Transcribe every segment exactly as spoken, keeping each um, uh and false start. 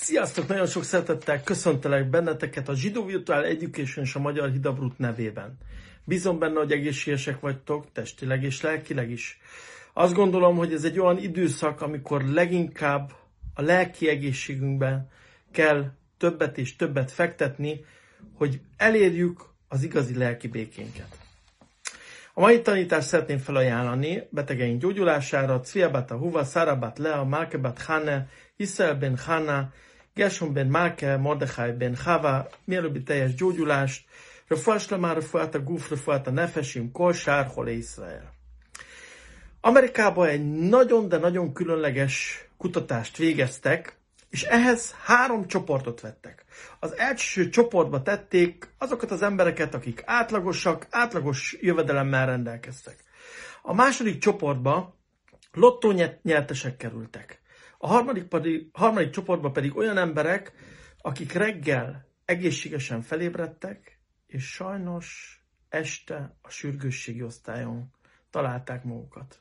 Sziasztok! Nagyon sok szeretettel köszöntelek benneteket a Zsidó Virtual Education és a Magyar Hidabrut nevében. Bízom benne, hogy egészségesek vagytok, testileg és lelkileg is. Azt gondolom, hogy ez egy olyan időszak, amikor leginkább a lelki egészségünkben kell többet és többet fektetni, hogy elérjük az igazi lelki békénket. A mai tanítást szeretném felajánlani betegeink gyógyulására, Cviabat Ahuva, Szarabat Lea, Malkebat Hane, Iszel ben Hana, Gershom ben Malke, Mordechai ben Hava, mielőbbi teljes gyógyulást, Refuah Shlema, Refuat a Guf, Refuat a Nefesim, Kol Sár, Hole Israel. Amerikában egy nagyon, de nagyon különleges kutatást végeztek, és ehhez három csoportot vettek. Az első csoportba tették azokat az embereket, akik átlagosak, átlagos jövedelemmel rendelkeztek. A második csoportba lottónyertesek kerültek. A harmadik, pedig, harmadik csoportba pedig olyan emberek, akik reggel egészségesen felébredtek, és sajnos este a sürgősségi osztályon találták magukat.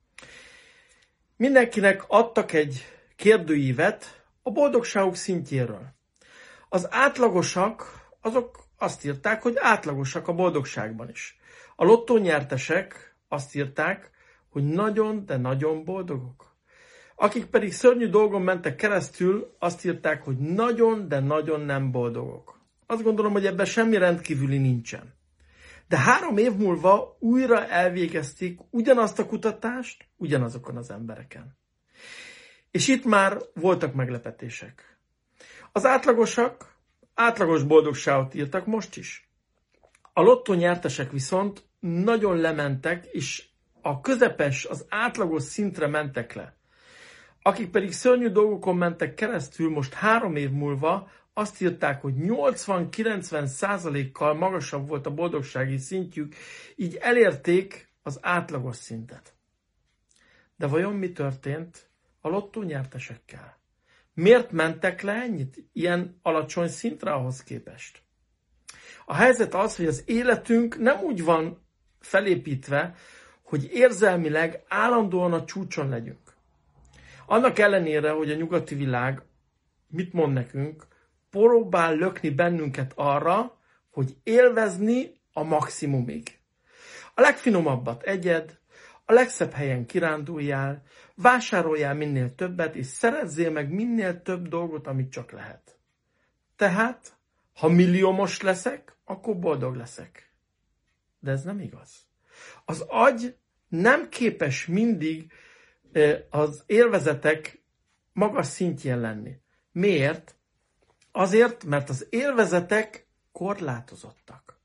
Mindenkinek adtak egy kérdőívet a boldogságuk szintjéről. Az átlagosak, azok azt írták, hogy átlagosak a boldogságban is. A lottónyertesek azt írták, hogy nagyon, de nagyon boldogok. Akik pedig szörnyű dolgon mentek keresztül, azt írták, hogy nagyon, de nagyon nem boldogok. Azt gondolom, hogy ebben semmi rendkívüli nincsen. De három év múlva újra elvégezték ugyanazt a kutatást, ugyanazokon az embereken. És itt már voltak meglepetések. Az átlagosak átlagos boldogságot írtak most is. A lottónyertesek viszont nagyon lementek, és a közepes, az átlagos szintre mentek le. Akik pedig szörnyű dolgokon mentek keresztül, most három év múlva azt írták, hogy nyolcvan-kilencven százalékkal magasabb volt a boldogsági szintjük, így elérték az átlagos szintet. De vajon mi történt a lottónyertesekkel? Miért mentek le ennyit, ilyen alacsony szintre ahhoz képest? A helyzet az, hogy az életünk nem úgy van felépítve, hogy érzelmileg állandóan a csúcson legyünk. Annak ellenére, hogy a nyugati világ mit mond nekünk, próbál lökni bennünket arra, hogy élvezni a maximumig. A legfinomabbat egyed, a legszebb helyen kiránduljál, vásároljál minél többet, és szerezzél meg minél több dolgot, amit csak lehet. Tehát, ha milliómos leszek, akkor boldog leszek. De ez nem igaz. Az agy nem képes mindig az élvezetek magas szintjén lenni. Miért? Azért, mert az élvezetek korlátozottak.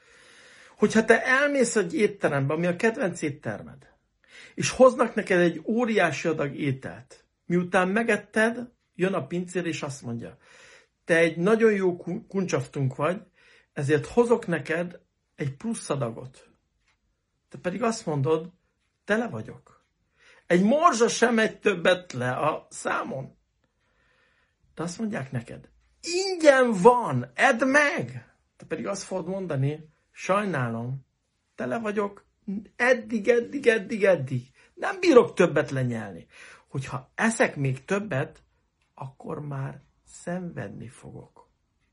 Hogyha te elmész egy étterembe, ami a kedvenc éttermed, és hoznak neked egy óriási adag ételt, miután megetted, jön a pincér és azt mondja, te egy nagyon jó kuncsaftunk vagy, ezért hozok neked egy plusz adagot. Te pedig azt mondod, tele vagyok. Egy morzsa sem megy többet le a számon. De azt mondják neked, ingyen van, edd meg! Te pedig azt fogod mondani, sajnálom, tele vagyok, eddig, eddig, eddig, eddig. Nem bírok többet lenyelni. Hogyha eszek még többet, akkor már szenvedni fogok.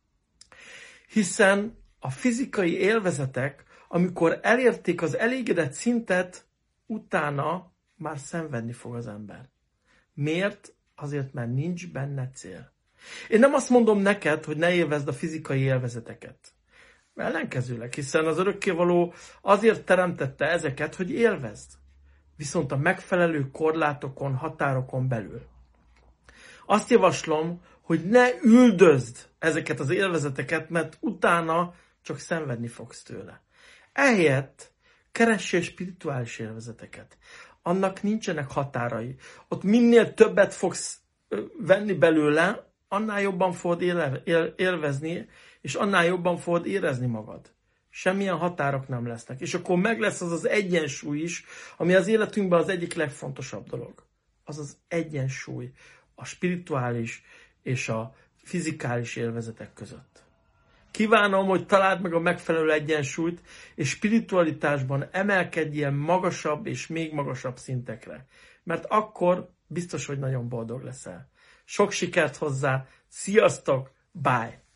Hiszen a fizikai élvezetek, amikor elérték az elégedett szintet, utána már szenvedni fog az ember. Miért? Azért, mert nincs benne cél. Én nem azt mondom neked, hogy ne élvezd a fizikai élvezeteket. Ellenkezőleg, hiszen az örökkévaló azért teremtette ezeket, hogy élvezd. Viszont a megfelelő korlátokon, határokon belül. Azt javaslom, hogy ne üldözd ezeket az élvezeteket, mert utána csak szenvedni fogsz tőle. Ehelyett keressél spirituális élvezeteket. Annak nincsenek határai. Ott minél többet fogsz venni belőle, annál jobban fogod élvezni, és annál jobban fogod érezni magad. Semmilyen határok nem lesznek. És akkor meg lesz az az egyensúly is, ami az életünkben az egyik legfontosabb dolog. Az az egyensúly a spirituális és a fizikális élvezetek között. Kívánom, hogy találd meg a megfelelő egyensúlyt, és spiritualitásban emelkedj ilyen magasabb és még magasabb szintekre. Mert akkor biztos, hogy nagyon boldog leszel. Sok sikert hozzá, sziasztok, bye!